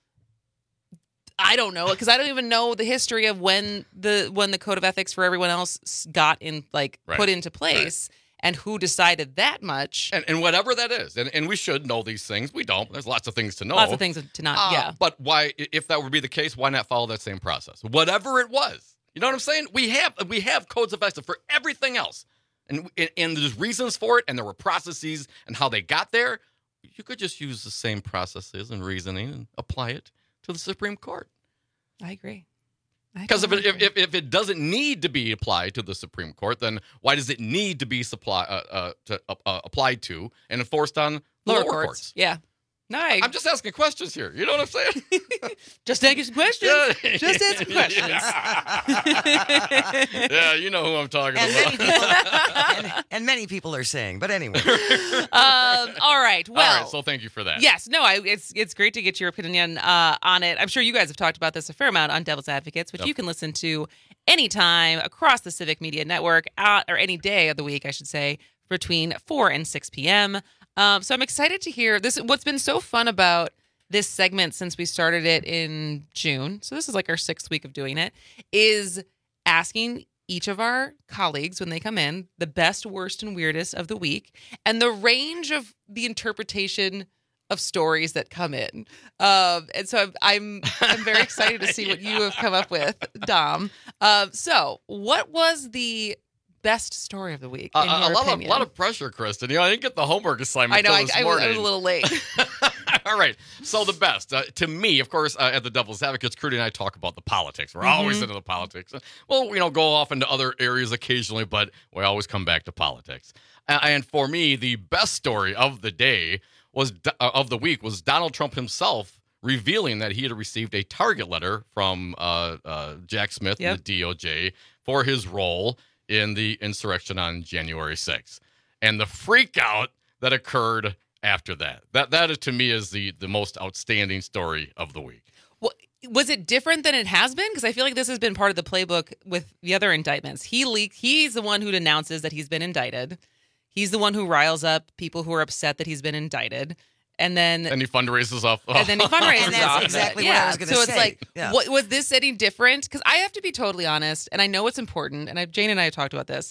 I don't know, because I don't even know the history of when the code of ethics for everyone else got in put into place and who decided that much. And whatever that is. And we should know these things. We don't. There's lots of things to know. Lots of things to not, But why, if that would be the case, why not follow that same process? Whatever it was. You know what I'm saying? We have codes of ethics for everything else. And there's reasons for it, and there were processes and how they got there. You could just use the same processes and reasoning and apply it to the Supreme Court. I agree. Because if it doesn't need to be applied to the Supreme Court, then why does it need to be applied to and enforced on lower courts? Yeah. No, I'm just asking questions here. You know what I'm saying? Just asking questions. Just asking questions. Yeah, you know who I'm talking about. And many people are saying, but anyway. All right. Well. All right, so thank you for that. Yes. No, it's great to get your opinion on it. I'm sure you guys have talked about this a fair amount on Devil's Advocates, which you can listen to anytime across the Civic Media Network, or any day of the week, I should say, between 4 and 6 p.m. So I'm excited to hear this. What's been so fun about this segment since we started it in June, so this is like our 6th week of doing it, is asking each of our colleagues when they come in the best, worst, and weirdest of the week, and the range of the interpretation of stories that come in. And so I'm very excited to see what you have come up with, Dom. So what was the best story of the week? In your opinion? A lot of pressure, Kristen. I didn't get the homework assignment. I know. This morning. I was a little late. All right. So the best to me, of course, at the Devil's Advocates, Crudy and I talk about the politics. We're always into the politics. We'll go off into other areas occasionally, but we always come back to politics. And for me, the best story of the day of the week was Donald Trump himself revealing that he had received a target letter from Jack Smith and the DOJ for his role in the insurrection on January 6th. And the freak out that occurred after that. That to me is the most outstanding story of the week. Well, was it different than it has been? Because I feel like this has been part of the playbook with the other indictments. He's the one who announces that he's been indicted. He's the one who riles up people who are upset that he's been indicted. And then he fundraises off. And then he fundraises and that's off exactly of it. what I was going to say. So it's like, what, was this any different? Because I have to be totally honest, and I know it's important, and Jane and I have talked about this.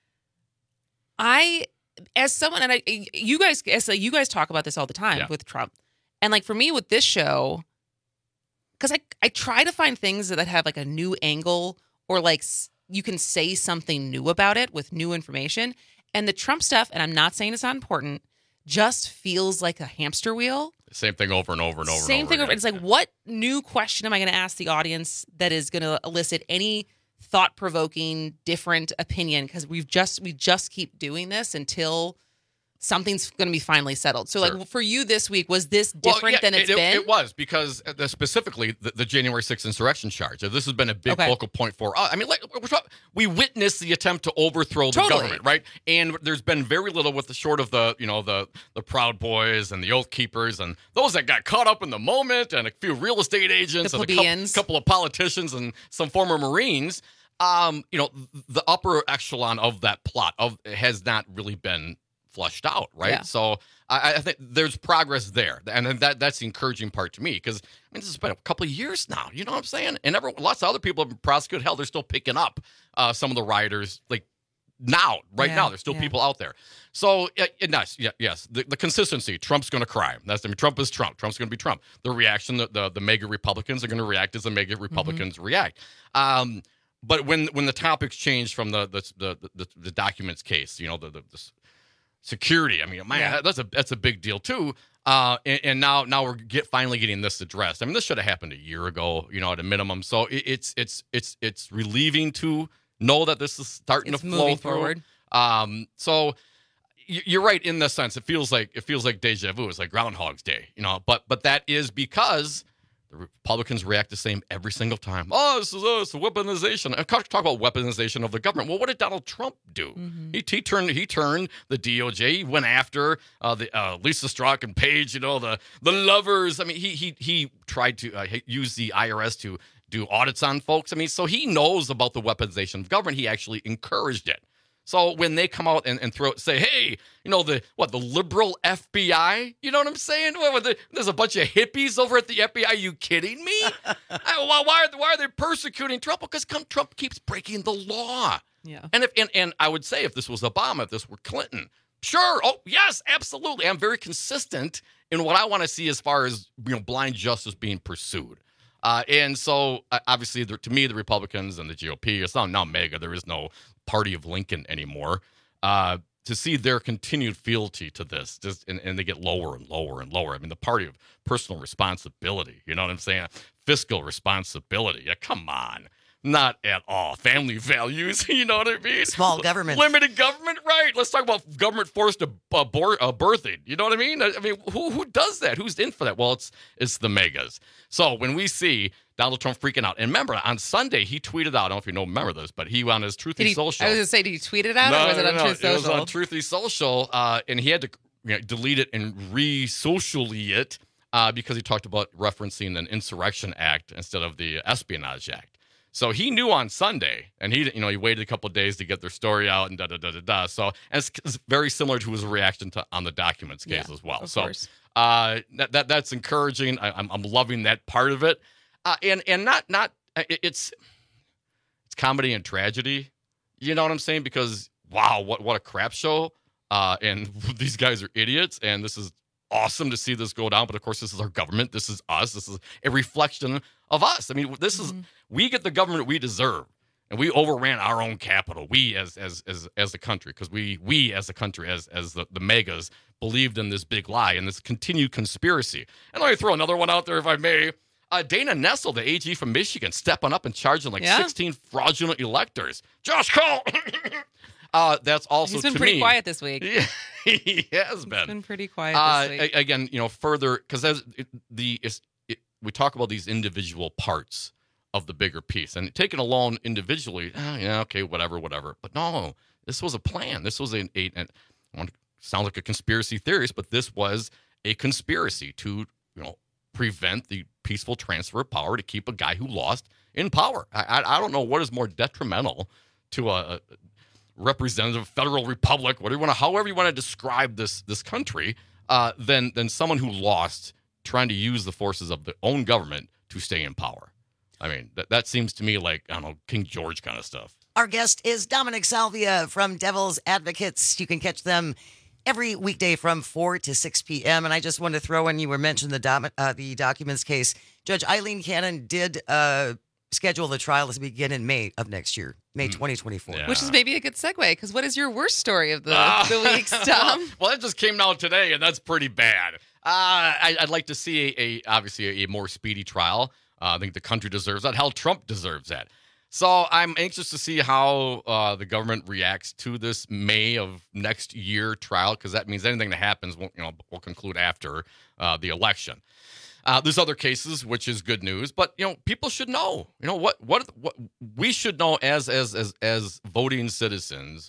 As someone, and you guys talk about this all the time with Trump. And like for me with this show, because I try to find things that have like a new angle or like you can say something new about it with new information. And the Trump stuff, and I'm not saying it's not important, just feels like a hamster wheel. Same thing over and over and over. Same thing over. It's like, what new question am I going to ask the audience that is going to elicit any thought-provoking, different opinion? Because we just keep doing this until something's going to be finally settled. So, like for you this week, was this different than it's been? It was, because specifically the January 6th insurrection charge. This has been a big focal point for us. I mean, we witnessed the attempt to overthrow the government, right? And there's been very little with the short of the Proud Boys and the Oath Keepers and those that got caught up in the moment, and a few real estate agents and a couple of politicians and some former Marines. The upper echelon of that plot has not really been flushed out, right? Yeah. So I think there's progress there, and that's the encouraging part to me, because this has been a couple of years now. You know what I'm saying? And lots of other people have been prosecuted. Hell, they're still picking up some of the rioters like now. There's still people out there. So, yes, the consistency. Trump's going to cry. Trump is Trump. Trump's going to be Trump. The reaction, the MAGA Republicans are going to react as the MAGA Republicans react. But when the topics change from the documents case, the security, I mean, that's a big deal too. And now we're finally getting this addressed. I mean, this should have happened a year ago, at a minimum. So it's relieving to know that this is starting to flow forward. So you're right in the sense. It feels like deja vu. It's like Groundhog's Day, But that is because the Republicans react the same every single time. Oh, this is a weaponization. Talk about weaponization of the government. Well, what did Donald Trump do? He turned the DOJ. He went after Lisa Strzok and Page. The lovers. I mean, he tried to use the IRS to do audits on folks. I mean, so he knows about the weaponization of government. He actually encouraged it. So when they come out and say, hey, the liberal FBI, you know what I'm saying? There's a bunch of hippies over at the FBI. Are you kidding me? Why are they persecuting Trump? Because Trump keeps breaking the law. Yeah. And I would say if this was Obama, if this were Clinton, sure. Oh, yes, absolutely. I'm very consistent in what I want to see as far as blind justice being pursued. And so, obviously, to me, the Republicans and the GOP, it's now MAGA. There is no party of Lincoln anymore. To see their continued fealty to this, and they get lower and lower and lower. I mean, the party of personal responsibility, you know what I'm saying? Fiscal responsibility. Yeah, come on. Not at all. Family values, you know what I mean? Small government. Limited government, right. Let's talk about government-forced birthing. You know what I mean? I mean, who does that? Who's in for that? Well, it's the megas. So when we see Donald Trump freaking out, and remember, on Sunday, he tweeted out, I don't know if you remember this, but he on his Truthy Social. I was going to say, did he tweet it out or was it on Truth Social? It was on Truthy Social, and he had to delete it and re-socially it because he talked about referencing an Insurrection Act instead of the Espionage Act. So he knew on Sunday, and he waited a couple of days to get their story out and da-da-da-da-da. So it's very similar to his reaction on the documents case as well. So that's encouraging. I'm loving that part of it. And not it's comedy and tragedy. You know what I'm saying? Because, wow, what a crap show. And these guys are idiots, and this is awesome to see this go down, but of course this is our government. This is us. This is a reflection of us. I mean, we get the government we deserve, and we overran our own capital. We as a country, because we as a country, as the megas believed in this big lie and this continued conspiracy. And let me throw another one out there, if I may. Dana Nessel, the AG from Michigan, stepping up and charging 16 fraudulent electors. Josh Cole. That's also he's been pretty quiet this week. Yeah, he has been. He's been pretty quiet this week. Again, further, because we talk about these individual parts of the bigger piece, and taken alone individually, okay, whatever. But no, this was a plan. This was I want to sound like a conspiracy theorist, but this was a conspiracy to prevent the peaceful transfer of power, to keep a guy who lost in power. I don't know what is more detrimental to a representative federal republic, however you want to describe this country, than someone who lost trying to use the forces of their own government to stay in power. I mean, that seems to me like, I don't know, King George kind of stuff. Our guest is Dominic Salvia from Devil's Advocates. You can catch them every weekday from 4 to 6 p.m. And I just wanted to throw in, you were mentioning the documents case. Judge Eileen Cannon did schedule the trial to begin in May of next year, May 2024. Yeah. Which is maybe a good segue, because what is your worst story of the week, Tom? Well, that just came out today, and that's pretty bad. I'd like to see obviously a more speedy trial. I think the country deserves that. Hell, Trump deserves that. So I'm anxious to see how the government reacts to this May of next year trial, because that means anything that happens will conclude after the election. There's other cases, which is good news, but people should know. What we should know as voting citizens.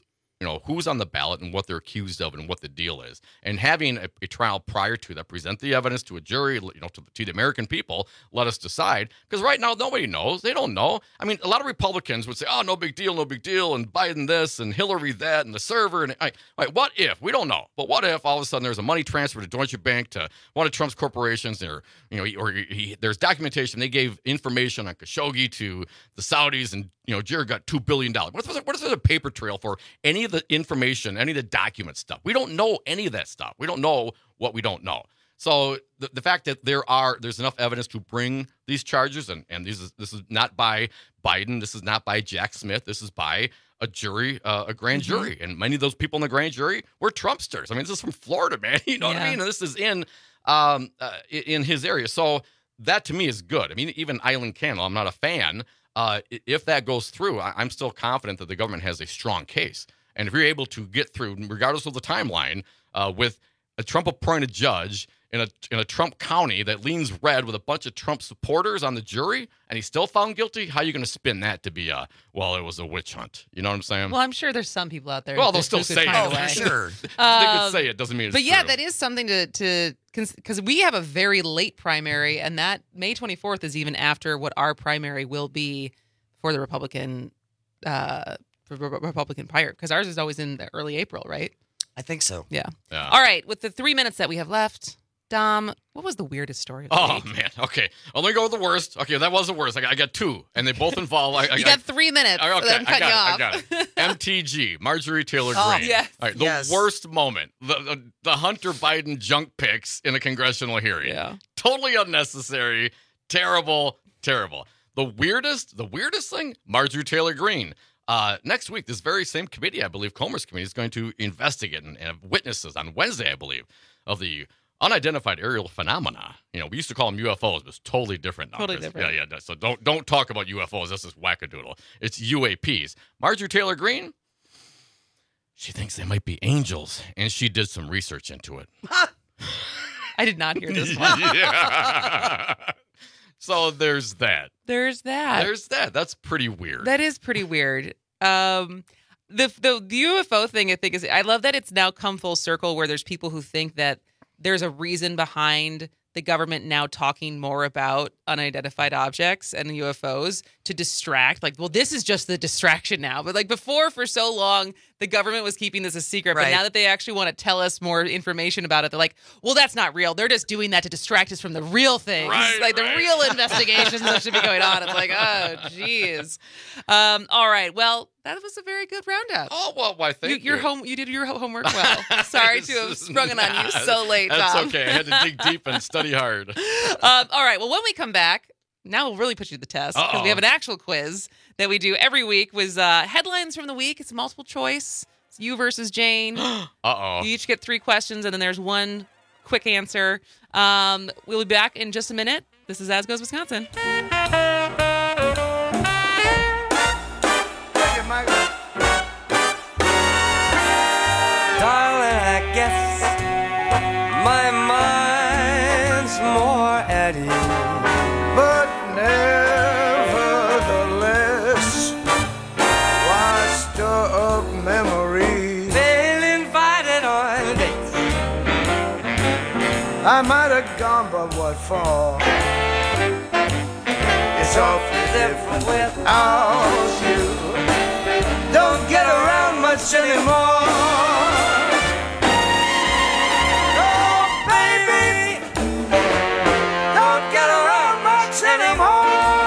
who's on the ballot and what they're accused of and what the deal is. And having a trial prior to that, present the evidence to a jury, to the American people, let us decide. Because right now, nobody knows. They don't know. I mean, a lot of Republicans would say, oh, no big deal, and Biden this, and Hillary that, and the server. And what if? We don't know. But what if all of a sudden there's a money transfer to Deutsche Bank to one of Trump's corporations, or there's documentation. They gave information on Khashoggi to the Saudis, and Jared got $2 billion. What if there's a paper trail for any of the information, any of the document stuff? We don't know any of that stuff. We don't know what we don't know. So the fact that there's enough evidence to bring these charges, and this is not by Biden, this is not by Jack Smith, this is by a jury, a grand jury, and many of those people in the grand jury were Trumpsters. I mean, this is from Florida, man. You know what I mean? And this is in his area. So that to me is good. I mean, even Eileen Candle, I'm not a fan. If that goes through, I'm still confident that the government has a strong case. And if you're able to get through, regardless of the timeline, with a Trump-appointed judge in a Trump county that leans red with a bunch of Trump supporters on the jury, and he's still found guilty, how are you going to spin that to be it was a witch hunt? You know what I'm saying? Well, I'm sure there's some people out there. Well, they'll still say it. Oh, for sure. They could say it. Doesn't mean it's true. But yeah, true. that is something to because we have a very late primary, and that May 24th is even after what our primary will be for the Republican prior, because ours is always in the early April, right? I think so. Yeah. All right. With the 3 minutes that we have left, Dom, what was the weirdest story of the week? Man. Okay. I'm going to go with the worst. Okay, that was the worst. I got two, and they both involve... You got 3 minutes. Okay, I'm cutting you off. I got it. MTG, Marjorie Taylor Greene. Oh, yes. All right, the worst moment, the Hunter Biden junk pics in a congressional hearing. Yeah. Totally unnecessary. Terrible. The weirdest thing, Marjorie Taylor Greene. Next week, this very same committee, I believe, Comer's committee, is going to investigate and have witnesses on Wednesday, I believe, of the unidentified aerial phenomena. We used to call them UFOs, but it's totally different now. Totally different. Yeah. So don't talk about UFOs. That's just wackadoodle. It's UAPs. Marjorie Taylor Greene, she thinks they might be angels, and she did some research into it. I did not hear this one. Yeah. So there's that. That's pretty weird. That is pretty weird. The UFO thing, I think, I love that it's now come full circle where there's people who think that there's a reason behind the government now talking more about unidentified objects and UFOs to distract. Like, well, this is just the distraction now. But like before, for so long, the government was keeping this a secret. Right. But now that they actually want to tell us more information about it, they're like, well, that's not real. They're just doing that to distract us from the real things. The real investigations that should be going on. It's like, oh, geez. All right. Well, that was a very good roundup. Oh, well, why thank you. You did your homework well. Sorry to have sprung it on you so late, Tom. That's okay. I had to dig deep and study hard. All right. Well, when we come back, now we'll really put you to the test because we have an actual quiz that we do every week with headlines from the week. It's multiple choice. It's you versus Jane. Uh-oh. You each get 3 questions, and then there's one quick answer. We'll be back in just a minute. This is As Goes Wisconsin. Darling, I guess my mind's more at ease, but nevertheless, why stir up memories? Feel invited on dates. I might have gone, but what for? It's awfully different without you. Don't get around much anymore. Oh, baby, don't get around much anymore.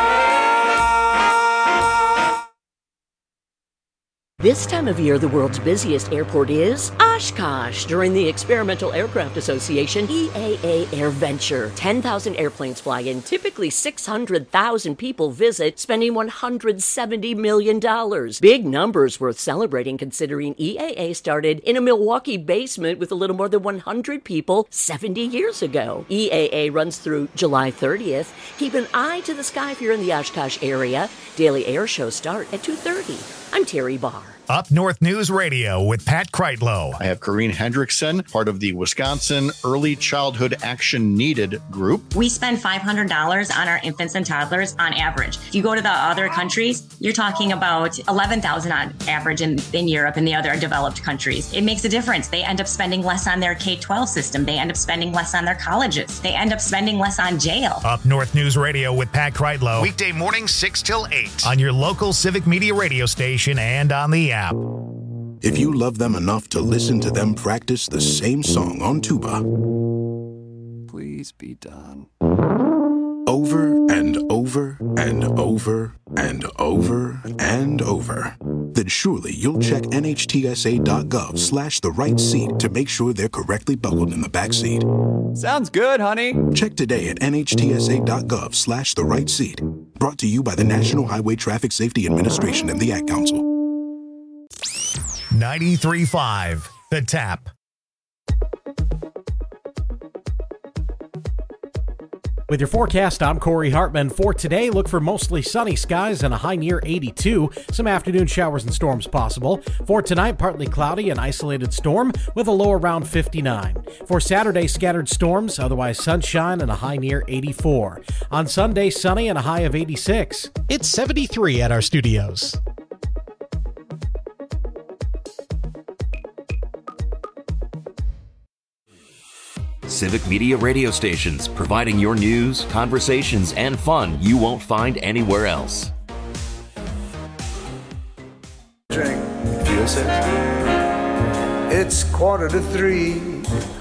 This time of year, the world's busiest airport is Oshkosh. During the Experimental Aircraft Association EAA AirVenture, 10,000 airplanes fly in. Typically 600,000 people visit, spending $170 million. Big numbers worth celebrating considering EAA started in a Milwaukee basement with a little more than 100 people 70 years ago. EAA runs through July 30th. Keep an eye to the sky if you're in the Oshkosh area. Daily air shows start at 2:30. I'm Terry Barr. Up North News Radio with Pat Kreitlow. I have Corrine Hendrickson, part of the Wisconsin Early Childhood Action Needed group. We spend $500 on our infants and toddlers on average. If you go to the other countries, you're talking about $11,000 on average in Europe and the other developed countries. It makes a difference. They end up spending less on their K-12 system. They end up spending less on their colleges. They end up spending less on jail. Up North News Radio with Pat Kreitlow. Weekday morning 6 till 8 on your local Civic Media radio station and on the app. If you love them enough to listen to them practice the same song on tuba, Please be done. over and over and over and over and over, then surely you'll check NHTSA.gov/the right seat to make sure they're correctly buckled in the back seat. Sounds good, honey. Check today at NHTSA.gov/the right seat. Brought to you by the National Highway Traffic Safety Administration and the Ad Council. 93.5 The Tap. With your forecast, I'm Corey Hartman. For today, look for mostly sunny skies and a high near 82. Some afternoon showers and storms possible. For tonight, partly cloudy and isolated storm with a low around 59. For Saturday, scattered storms, otherwise sunshine and a high near 84. On Sunday, sunny and a high of 86. It's 73 at our studios. Civic Media radio stations, providing your news, conversations, and fun you won't find anywhere else. Drink. Feel safe. It's 2:45.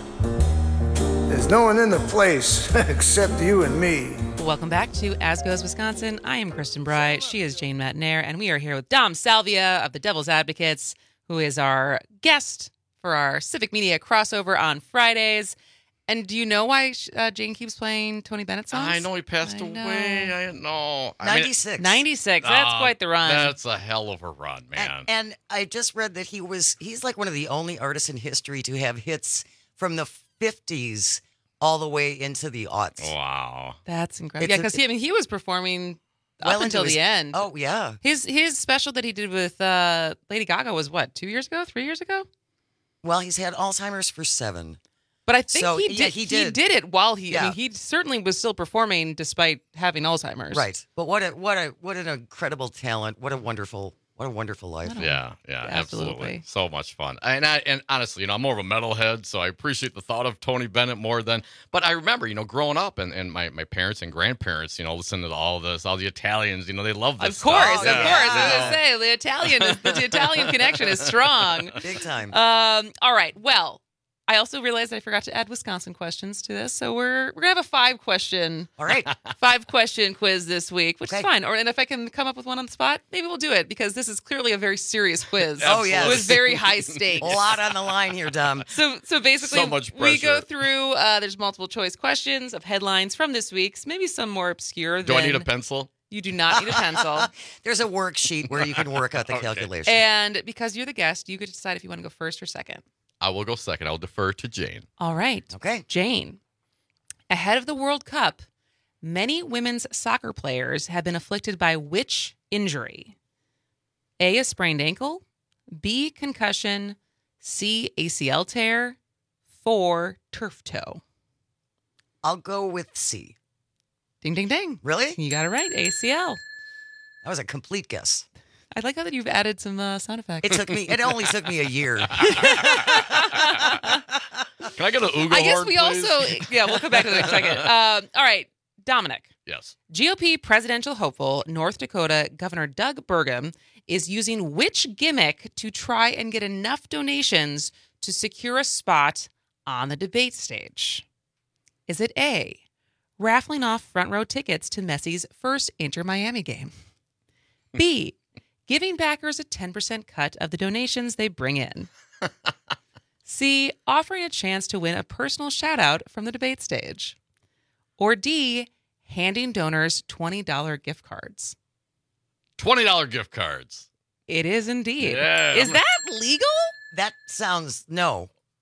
There's no one in the place except you and me. Welcome back to As Goes Wisconsin. I am Kristen Bry. She is Jane Matnair, and we are here with Dom Salvia of the Devil's Advocates, who is our guest for our Civic Media crossover on Fridays. And do you know why Jane keeps playing Tony Bennett songs? I know he passed away. I know. 96. 96. That's quite the run. That's a hell of a run, man. And I just read that he's like one of the only artists in history to have hits from the 50s all the way into the aughts. Wow. That's incredible. Yeah, because he was performing up until the end. Oh, yeah. His special that he did with Lady Gaga was what, 2 years ago, 3 years ago? Well, he's had Alzheimer's for 7. But I think So, he yeah, did. he He did. did it while he. I Yeah. mean, he certainly was still performing despite having Alzheimer's. Right. But what an incredible talent. What a wonderful life. Yeah, absolutely. So much fun. And honestly, I'm more of a metalhead, so I appreciate the thought of Tony Bennett more than. But I remember, growing up and my parents and grandparents, listening to all this, all the Italians, they love this. Of course. stuff. I was going to say the Italian connection is strong. Big time. All right. Well, I also realized I forgot to add Wisconsin questions to this, so we're gonna have a 5-question. All right. 5-question quiz this week, which is fine. And if I can come up with one on the spot, maybe we'll do it because this is clearly a very serious quiz. Oh, yes. With very high stakes. A lot on the line here, Dom. So basically, So much we go pressure. through. There's multiple choice questions of headlines from this week's, maybe some more obscure. Do I need a pencil? You do not need a pencil. There's a worksheet where you can work out the calculation. And because you're the guest, you get to decide if you want to go first or second. I will go second. I'll defer to Jane. All right. Okay. Jane. Ahead of the World Cup, many women's soccer players have been afflicted by which injury? A sprained ankle, B, concussion, C, ACL tear, 4, turf toe. I'll go with C. Ding, ding, ding. Really? You got it right. ACL. That was a complete guess. I like how that you've added some sound effects. It only took me a year. Can I get an Ugo I guess horn, we please? also, we'll come back to that in a second. All right, Dominic. Yes. GOP presidential hopeful North Dakota Governor Doug Burgum is using which gimmick to try and get enough donations to secure a spot on the debate stage? Is it A, raffling off front row tickets to Messi's first Inter-Miami game? B, giving backers a 10% cut of the donations they bring in? C, offering a chance to win a personal shout-out from the debate stage? Or D, handing donors $20 gift cards? $20 gift cards. It is indeed. Yeah, Is that legal? That sounds no.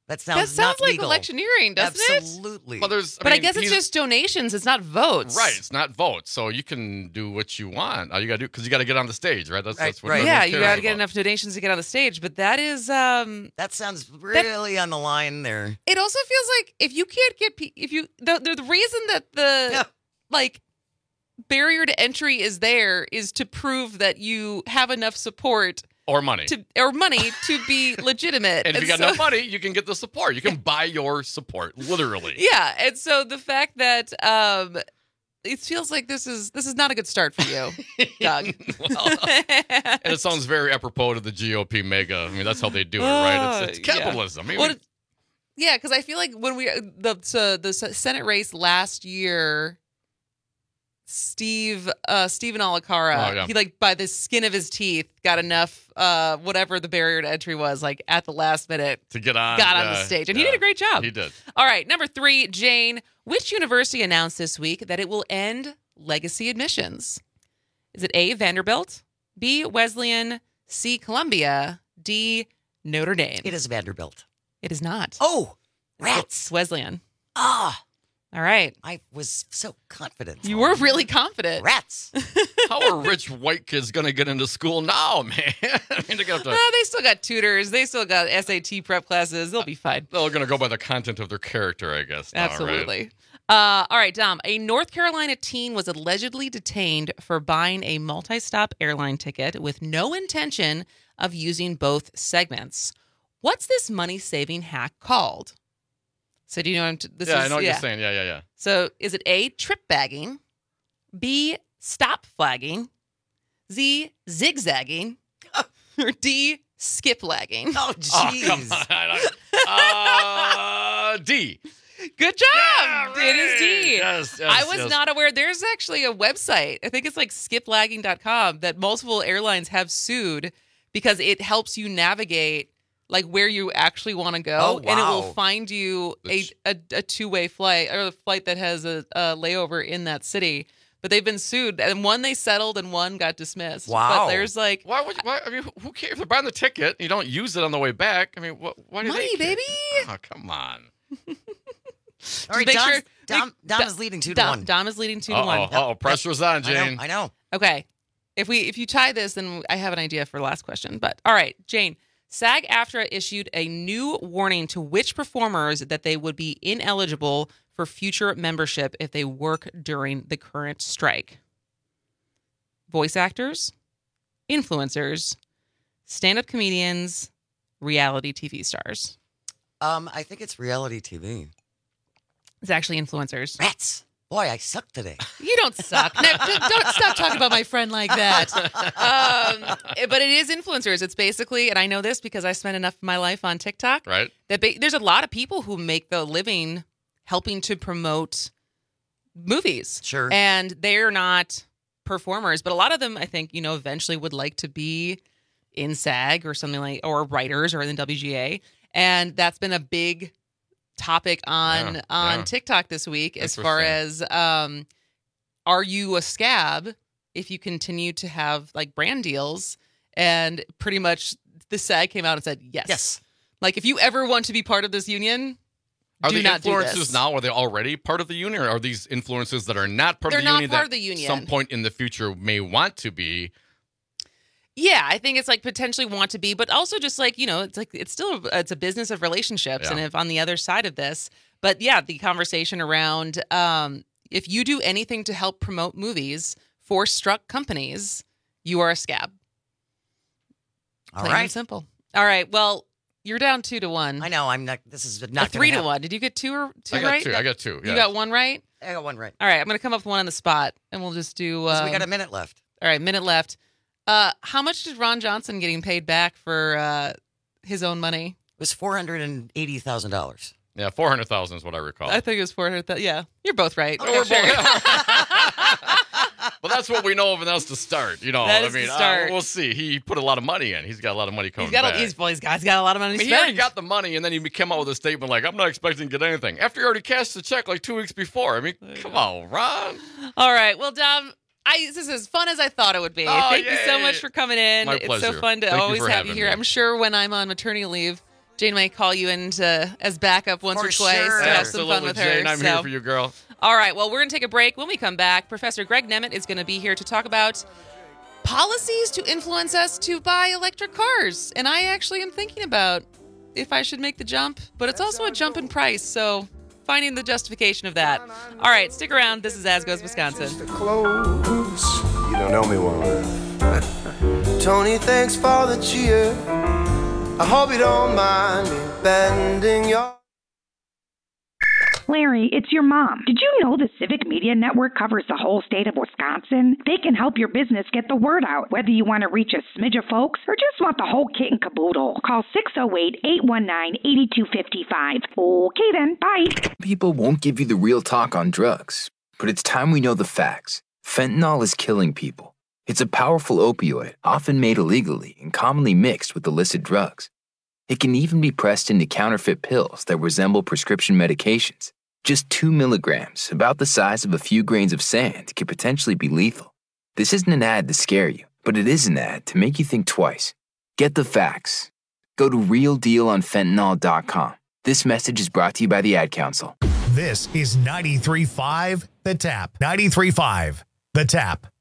That sounds not like legal. electioneering, doesn't it? Absolutely. Well, I guess it's just donations. It's not votes. Right. It's not votes. So you can do what you want. All you got to do, because you got to get on the stage, right? That's what Right. Yeah, you got to get enough donations to get on the stage. But that is. That sounds really on the line there. It also feels like if you can't get. The reason that the barrier to entry is there is to prove that you have enough support. Or money. To be legitimate. And if you got enough money, you can get the support. You can buy your support, literally. Yeah. And so the fact that it feels like this is not a good start for you, Doug. And it sounds very apropos to the GOP mega. I mean, that's how they do it, right? It's capitalism. Yeah. Yeah, because I feel like when the Senate race last year, Stephen Alikara, he by the skin of his teeth got enough whatever the barrier to entry was, at the last minute to get on the stage, and he did a great job. He did. All right, number 3, Jane, which university announced this week that it will end legacy admissions? Is it A, Vanderbilt, B, Wesleyan, C, Columbia, D, Notre Dame? It is Vanderbilt. It is not. Oh, rats. It's Wesleyan. Ah. All right. I was so confident. You were really confident. Rats. How are rich white kids going to get into school now, man? I mean, they still got tutors. They still got SAT prep classes. They'll be fine. They're going to go by the content of their character, I guess. Now, absolutely. Right? All right, Dom. A North Carolina teen was allegedly detained for buying a multi-stop airline ticket with no intention of using both segments. What's this money-saving hack called? So do you know what I know what you're saying. Yeah. So is it A, trip bagging, B, stop flagging, Z, zigzagging, or D, skip lagging? Oh, jeez. Oh, D. Good job. Yeah, right. It is D. Yes, I was not aware. There's actually a website, I think it's skiplagging.com, that multiple airlines have sued because it helps you navigate where you actually want to go. Oh, wow. And it will find you a two-way flight, or a flight that has a layover in that city. But they've been sued, and one they settled and one got dismissed. Wow. But there's why? I mean, who cares if they're buying the ticket and you don't use it on the way back? I mean, why do money, they care? baby? Oh, come on. All right, Dom is leading 2-1. Dom is leading 2-1. Oh, pressure's on, Jane. I know. Okay. If you tie this, then I have an idea for the last question. But all right, Jane. SAG-AFTRA issued a new warning to which performers that they would be ineligible for future membership if they work during the current strike. Voice actors, influencers, stand-up comedians, reality TV stars. I think it's reality TV. It's actually influencers. Rats. Boy, I suck today. You don't suck. No, don't stop talking about my friend like that. But it is influencers. It's basically, and I know this because I spent enough of my life on TikTok. Right. There's a lot of people who make the living helping to promote movies. Sure. And they're not performers, but a lot of them, I think, eventually would like to be in SAG or something or writers or in the WGA. And that's been a big topic on TikTok this week as far as are you a scab if you continue to have brand deals? And pretty much the SAG came out and said yes. If you ever want to be part of this union, are do the not influencers do this. now, are they already part of the union, or are these influencers that are not part of the union? They're not part of the union. Some point in the future may want to be? Yeah, I think it's potentially want to be, but also just it's a business of relationships. And if on the other side of this, but yeah, the conversation around if you do anything to help promote movies for struck companies, you are a scab. Plain and simple. All right. Well, you're down 2-1. I know. I'm not. This is not 3-1. Did you get two right? I got two. You got one right. I got one right. All right. I'm going to come up with one on the spot, and we'll just do. We got a minute left. All right, minute left. How much did Ron Johnson getting paid back for his own money? It was $480,000. Yeah, 400,000 is what I recall. I think it was 400,000. Yeah, you're both right. Okay, we're both. Well, that's what we know of, and that's the start. That is the start. We'll see. He put a lot of money in. He's got a lot of money coming back. He's got a lot of money to spend. He already got the money, and then he came out with a statement I'm not expecting to get anything. After he already cashed the check 2 weeks before. I mean, come on, Ron. All right. Well, Dom, this is as fun as I thought it would be. Thank you so much for coming in. My it's pleasure. so fun to always have you here. I'm sure when I'm on maternity leave, Jane may call you in as backup once or twice to have some fun with her. Jane, I'm here for you, girl. All right, well, we're going to take a break. When we come back, Professor Greg Nemeth is going to be here to talk about policies to influence us to buy electric cars. And I actually am thinking about if I should make the jump, but it's also a jump in price, so finding the justification of that. All right, stick around. This is As Goes Wisconsin. Close. You don't know me well. Tony, thanks for the cheer. I hope you don't mind me bending your... Larry, it's your mom. Did you know the Civic Media Network covers the whole state of Wisconsin? They can help your business get the word out, whether you want to reach a smidge of folks or just want the whole kit and caboodle. Call 608-819-8255. Okay then, bye. People won't give you the real talk on drugs, but it's time we know the facts. Fentanyl is killing people. It's a powerful opioid, often made illegally and commonly mixed with illicit drugs. It can even be pressed into counterfeit pills that resemble prescription medications. Just 2 milligrams, about the size of a few grains of sand, could potentially be lethal. This isn't an ad to scare you, but it is an ad to make you think twice. Get the facts. Go to realdealonfentanyl.com. This message is brought to you by the Ad Council. This is 93.5 The Tap. 93.5 The Tap.